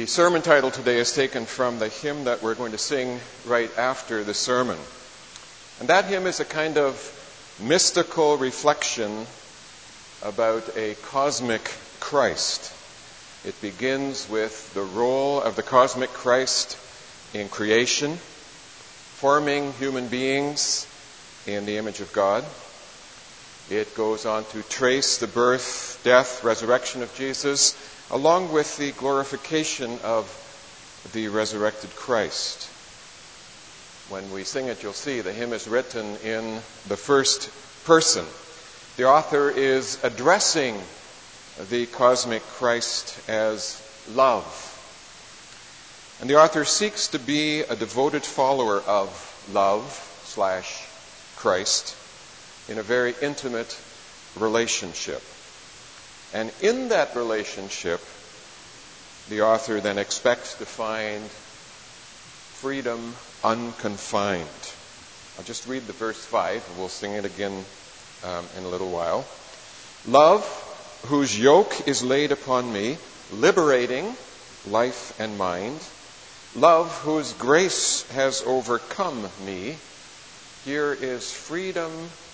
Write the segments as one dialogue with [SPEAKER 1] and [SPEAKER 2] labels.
[SPEAKER 1] The sermon title today is taken from the hymn that we're going to sing right after the sermon. And that hymn is a kind of mystical reflection about a cosmic Christ. It begins with the role of the cosmic Christ in creation, forming human beings in the image of God. It goes on to trace the birth, death, resurrection of Jesus, along with the glorification of the resurrected Christ. When we sing it, you'll see the hymn is written in the first person. The author is addressing the cosmic Christ as love. And the author seeks to be a devoted follower of love/Christ in a very intimate relationship. And in that relationship, the author then expects to find freedom unconfined. I'll just read the verse 5, and we'll sing it again in a little while. Love, whose yoke is laid upon me, liberating life and mind. Love, whose grace has overcome me. Here is freedom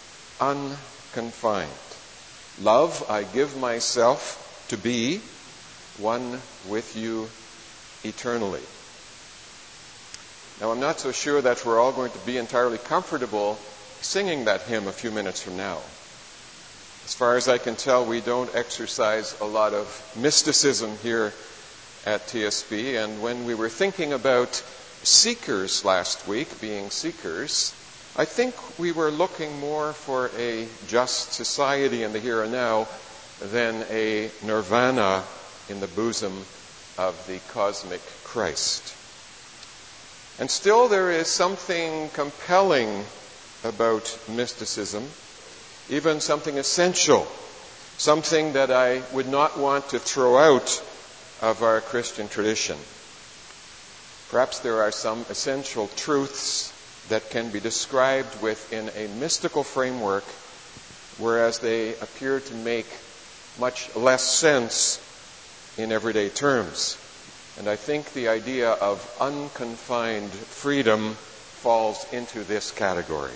[SPEAKER 1] unconfined. Love, I give myself to be one with you eternally. Now, I'm not so sure that we're all going to be entirely comfortable singing that hymn a few minutes from now. As far as I can tell, we don't exercise a lot of mysticism here at TSB, and when we were thinking about seekers last week, being seekers, I think we were looking more for a just society in the here and now than a nirvana in the bosom of the cosmic Christ. And still there is something compelling about mysticism, even something essential, something that I would not want to throw out of our Christian tradition. Perhaps there are some essential truths that can be described within a mystical framework, whereas they appear to make much less sense in everyday terms. And I think the idea of unconfined freedom falls into this category.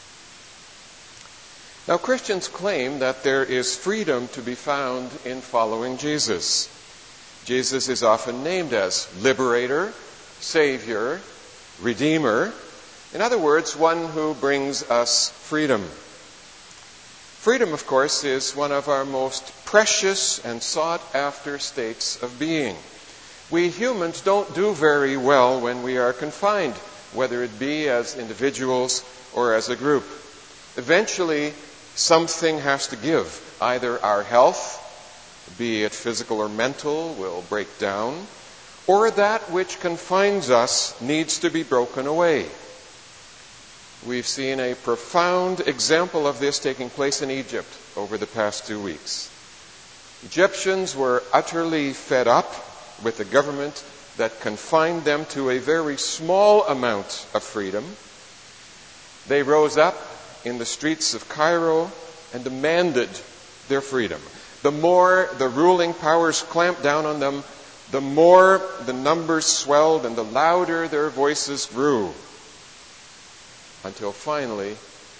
[SPEAKER 1] Now, Christians claim that there is freedom to be found in following Jesus. Jesus is often named as Liberator, Savior, Redeemer. In other words, one who brings us freedom. Freedom, of course, is one of our most precious and sought-after states of being. We humans don't do very well when we are confined, whether it be as individuals or as a group. Eventually, something has to give. Either our health, be it physical or mental, will break down, or that which confines us needs to be broken away. We've seen a profound example of this taking place in Egypt over the past 2 weeks. Egyptians were utterly fed up with a government that confined them to a very small amount of freedom. They rose up in the streets of Cairo and demanded their freedom. The more the ruling powers clamped down on them, the more the numbers swelled and the louder their voices grew. Until finally,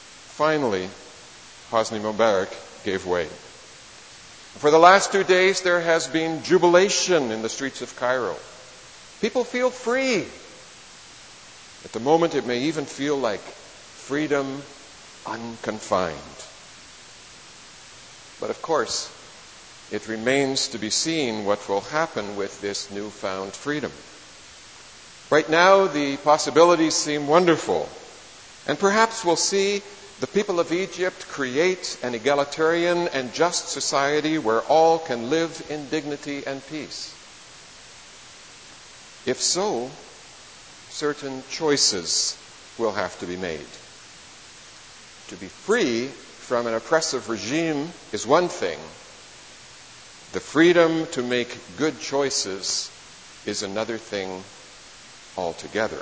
[SPEAKER 1] Hosni Mubarak gave way. For the last 2 days, there has been jubilation in the streets of Cairo. People feel free. At the moment, it may even feel like freedom unconfined. But of course, it remains to be seen what will happen with this newfound freedom. Right now, the possibilities seem wonderful. And perhaps we'll see the people of Egypt create an egalitarian and just society where all can live in dignity and peace. If so, certain choices will have to be made. To be free from an oppressive regime is one thing. The freedom to make good choices is another thing altogether.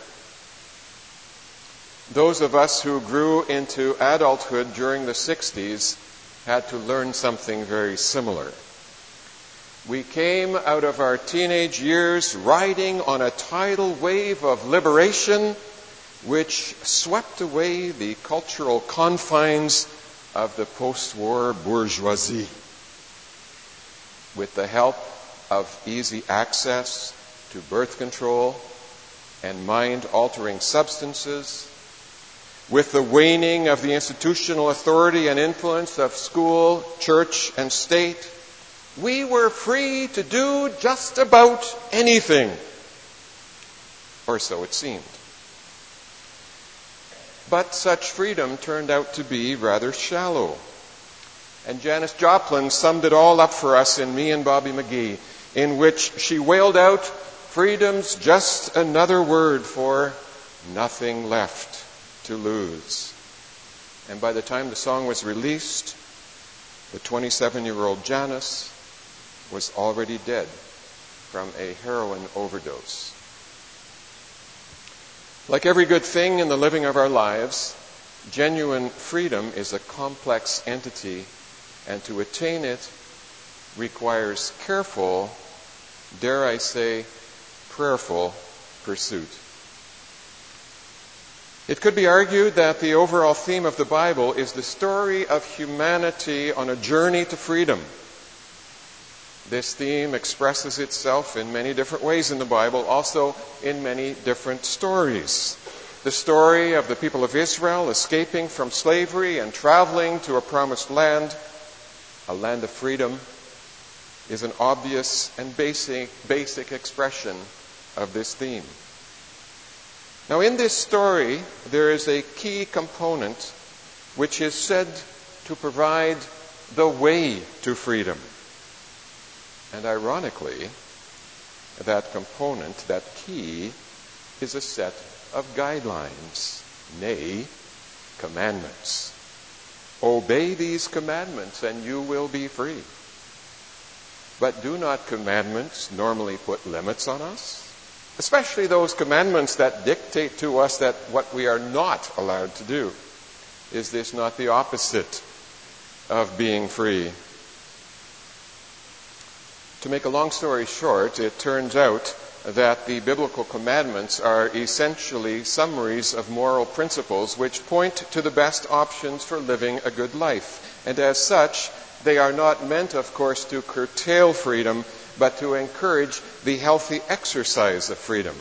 [SPEAKER 1] Those of us who grew into adulthood during the 60s had to learn something very similar. We came out of our teenage years riding on a tidal wave of liberation which swept away the cultural confines of the post-war bourgeoisie. With the help of easy access to birth control and mind-altering substances, with the waning of the institutional authority and influence of school, church, and state, we were free to do just about anything. Or so it seemed. But such freedom turned out to be rather shallow. And Janis Joplin summed it all up for us in Me and Bobby McGee, in which she wailed out, "Freedom's just another word for nothing left to lose." And by the time the song was released, the 27-year-old Janis was already dead from a heroin overdose. Like every good thing in the living of our lives, genuine freedom is a complex entity, and to attain it requires careful, dare I say, prayerful pursuit. It could be argued that the overall theme of the Bible is the story of humanity on a journey to freedom. This theme expresses itself in many different ways in the Bible, also in many different stories. The story of the people of Israel escaping from slavery and traveling to a promised land, a land of freedom, is an obvious and basic expression of this theme. Now, in this story, there is a key component which is said to provide the way to freedom. And ironically, that component, that key, is a set of guidelines, nay, commandments. Obey these commandments and you will be free. But do not commandments normally put limits on us? Especially those commandments that dictate to us that what we are not allowed to do. Is this not the opposite of being free? To make a long story short, it turns out that the biblical commandments are essentially summaries of moral principles which point to the best options for living a good life. And as such, they are not meant, of course, to curtail freedom, but to encourage the healthy exercise of freedom.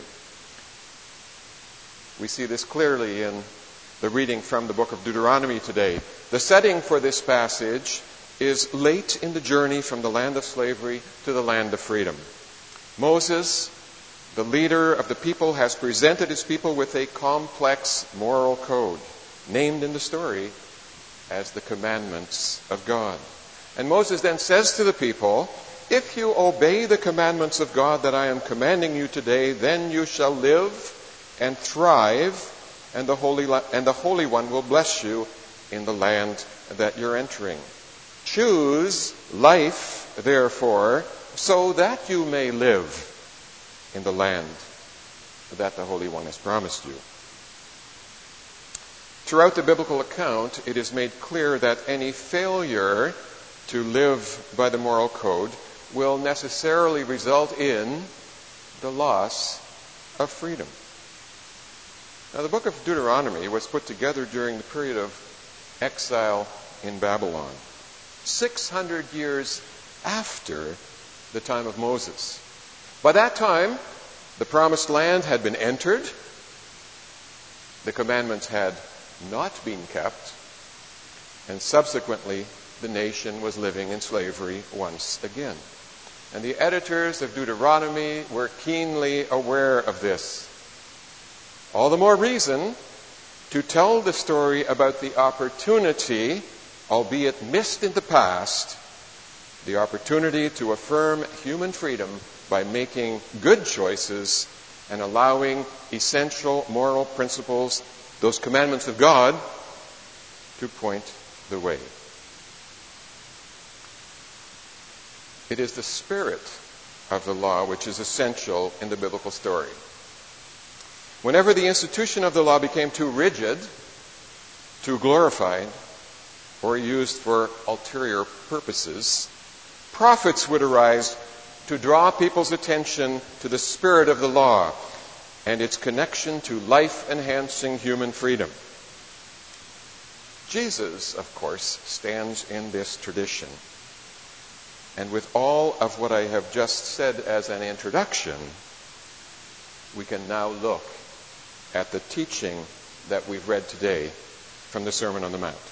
[SPEAKER 1] We see this clearly in the reading from the book of Deuteronomy today. The setting for this passage is late in the journey from the land of slavery to the land of freedom. Moses, the leader of the people, has presented his people with a complex moral code, named in the story as the commandments of God. And Moses then says to the people, "If you obey the commandments of God that I am commanding you today, then you shall live and thrive, and the Holy One will bless you in the land that you're entering. Choose life, therefore, so that you may live in the land that the Holy One has promised you." Throughout the biblical account, it is made clear that any failure to live by the moral code will necessarily result in the loss of freedom. Now, the book of Deuteronomy was put together during the period of exile in Babylon, 600 years after the time of Moses. By that time, the promised land had been entered, the commandments had not been kept, and subsequently the nation was living in slavery once again. And the editors of Deuteronomy were keenly aware of this. All the more reason to tell the story about the opportunity, albeit missed in the past, the opportunity to affirm human freedom by making good choices and allowing essential moral principles, those commandments of God, to point the way. It is the spirit of the law which is essential in the biblical story. Whenever the institution of the law became too rigid, too glorified, or used for ulterior purposes, prophets would arise to draw people's attention to the spirit of the law and its connection to life-enhancing human freedom. Jesus, of course, stands in this tradition. And with all of what I have just said as an introduction, we can now look at the teaching that we've read today from the Sermon on the Mount.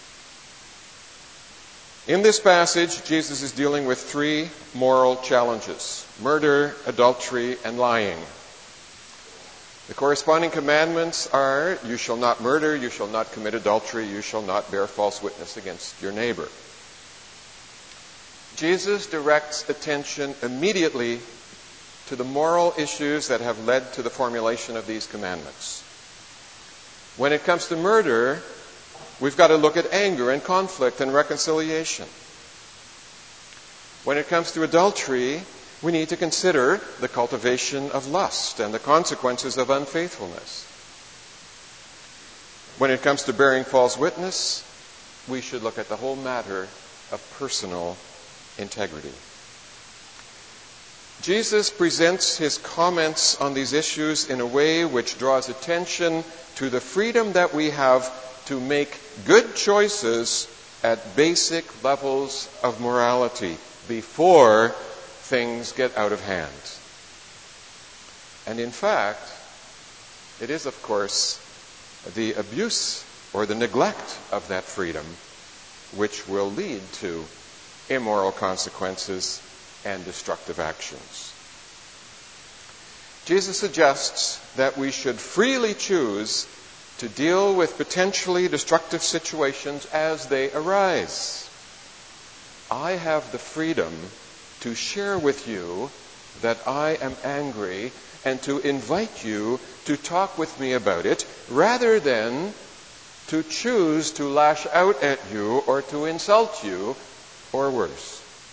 [SPEAKER 1] In this passage, Jesus is dealing with three moral challenges: murder, adultery, and lying. The corresponding commandments are, you shall not murder, you shall not commit adultery, you shall not bear false witness against your neighbor. Jesus directs attention immediately to the moral issues that have led to the formulation of these commandments. When it comes to murder, we've got to look at anger and conflict and reconciliation. When it comes to adultery, we need to consider the cultivation of lust and the consequences of unfaithfulness. When it comes to bearing false witness, we should look at the whole matter of personal integrity. Jesus presents his comments on these issues in a way which draws attention to the freedom that we have to make good choices at basic levels of morality before things get out of hand. And in fact, it is, of course, the abuse or the neglect of that freedom which will lead to immoral consequences and destructive actions. Jesus suggests that we should freely choose to deal with potentially destructive situations as they arise. I have the freedom to share with you that I am angry and to invite you to talk with me about it rather than to choose to lash out at you or to insult you or worse.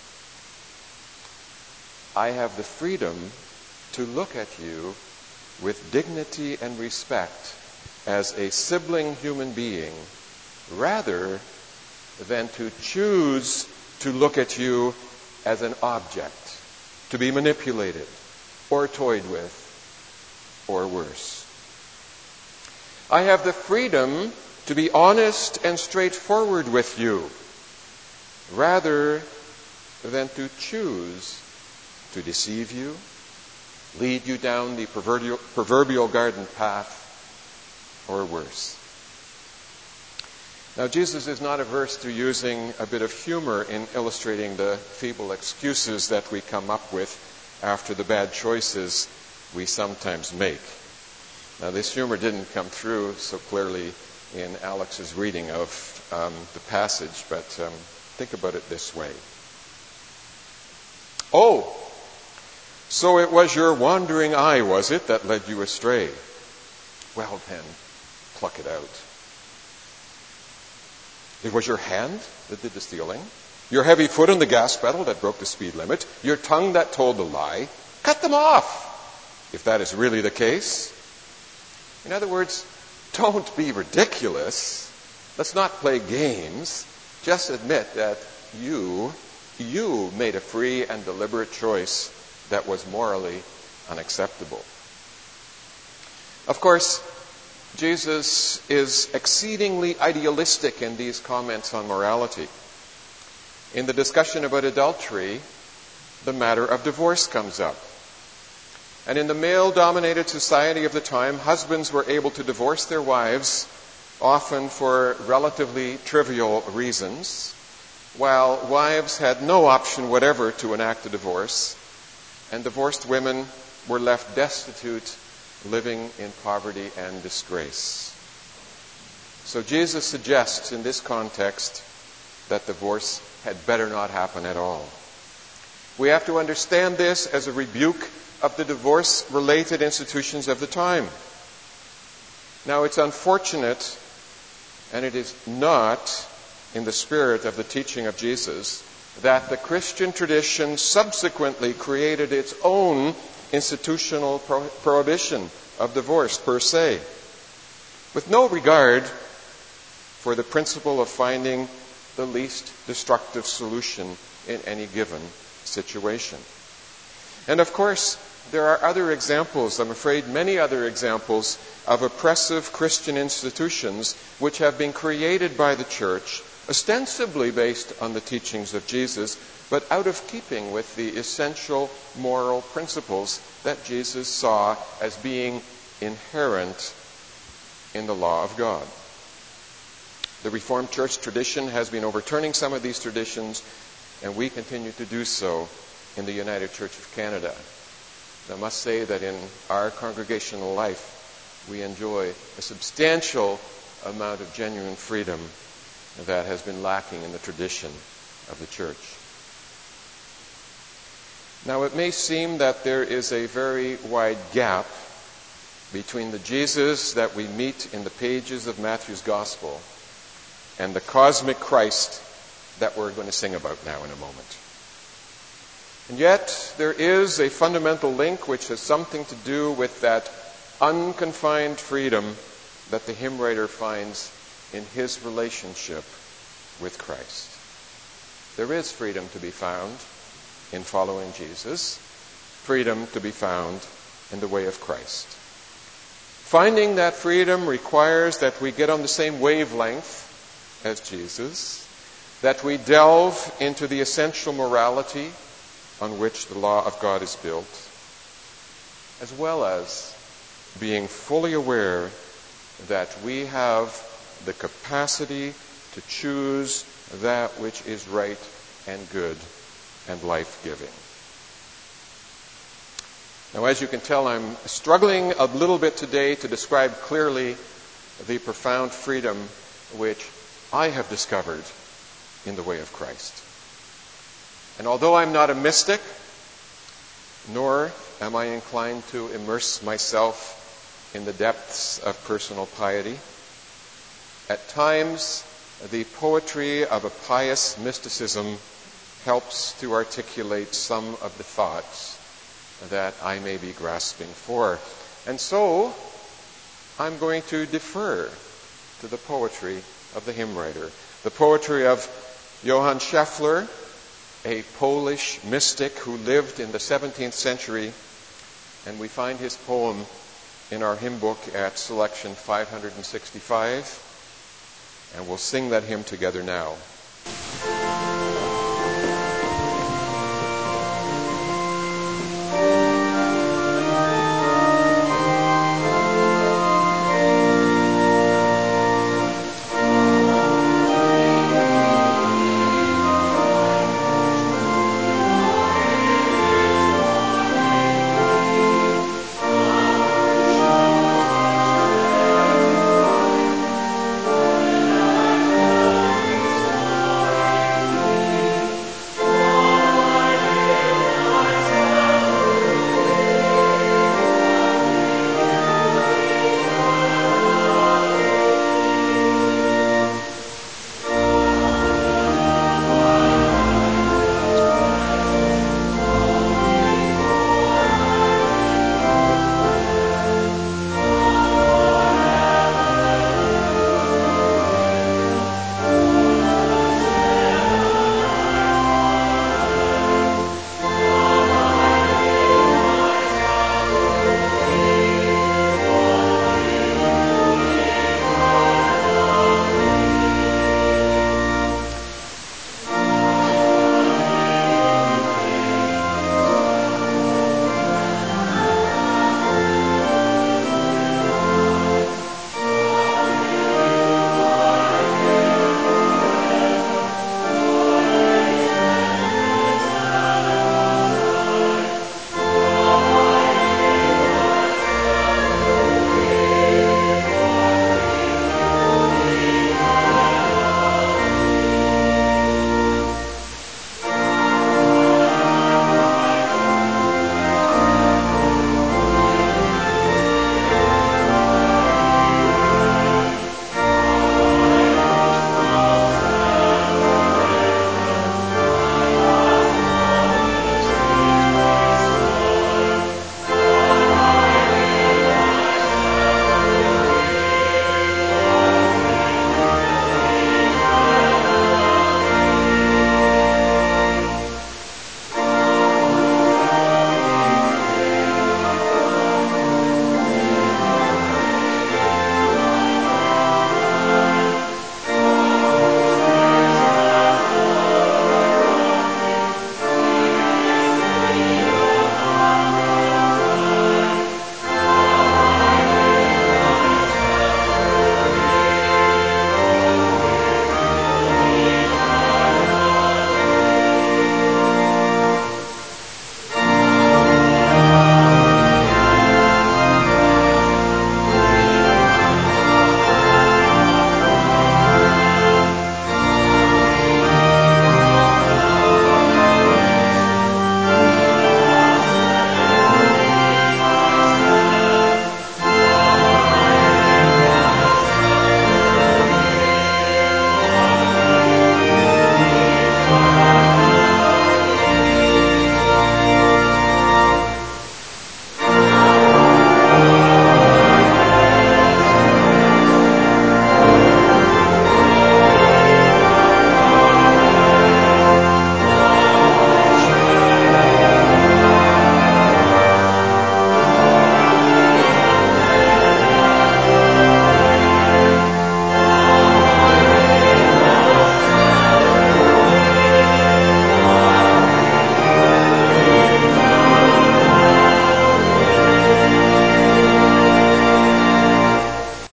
[SPEAKER 1] I have the freedom to look at you with dignity and respect as a sibling human being rather than to choose to look at you as an object to be manipulated or toyed with or worse. I have the freedom to be honest and straightforward with you rather than to choose to deceive you, lead you down the proverbial garden path, or worse. Now, Jesus is not averse to using a bit of humor in illustrating the feeble excuses that we come up with after the bad choices we sometimes make. Now, this humor didn't come through so clearly in Alex's reading of the passage, but think about it this way. Oh, so it was your wandering eye, was it, that led you astray? Well then, pluck it out. It was your hand that did the stealing, your heavy foot on the gas pedal that broke the speed limit, your tongue that told the lie. Cut them off, if that is really the case. In other words, don't be ridiculous. Let's not play games. Just admit that you made a free and deliberate choice that was morally unacceptable. Of course, Jesus is exceedingly idealistic in these comments on morality. In the discussion about adultery, the matter of divorce comes up. And in the male-dominated society of the time, husbands were able to divorce their wives, often for relatively trivial reasons, while wives had no option whatever to enact a divorce, and divorced women were left destitute, living in poverty and disgrace. So Jesus suggests in this context that divorce had better not happen at all. We have to understand this as a rebuke of the divorce-related institutions of the time. Now, it's unfortunate, and it is not in the spirit of the teaching of Jesus, that the Christian tradition subsequently created its own institutional prohibition of divorce per se, with no regard for the principle of finding the least destructive solution in any given situation. And of course, there are other examples, I'm afraid many other examples, of oppressive Christian institutions which have been created by the church, ostensibly based on the teachings of Jesus, but out of keeping with the essential moral principles that Jesus saw as being inherent in the law of God. The Reformed Church tradition has been overturning some of these traditions, and we continue to do so in the United Church of Canada. I must say that in our congregational life, we enjoy a substantial amount of genuine freedom that has been lacking in the tradition of the church. Now, it may seem that there is a very wide gap between the Jesus that we meet in the pages of Matthew's Gospel and the cosmic Christ that we're going to sing about now in a moment. And yet, there is a fundamental link which has something to do with that unconfined freedom that the hymn writer finds in his relationship with Christ. There is freedom to be found in following Jesus, freedom to be found in the way of Christ. Finding that freedom requires that we get on the same wavelength as Jesus, that we delve into the essential morality on which the law of God is built, as well as being fully aware that we have the capacity to choose that which is right and good and life-giving. Now, as you can tell, I'm struggling a little bit today to describe clearly the profound freedom which I have discovered in the way of Christ. And although I'm not a mystic, nor am I inclined to immerse myself in the depths of personal piety, at times the poetry of a pious mysticism helps to articulate some of the thoughts that I may be grasping for. And so, I'm going to defer to the poetry of the hymn writer, the poetry of Johann Scheffler, a Polish mystic who lived in the 17th century, and we find his poem in our hymn book at selection 565, and we'll sing that hymn together now.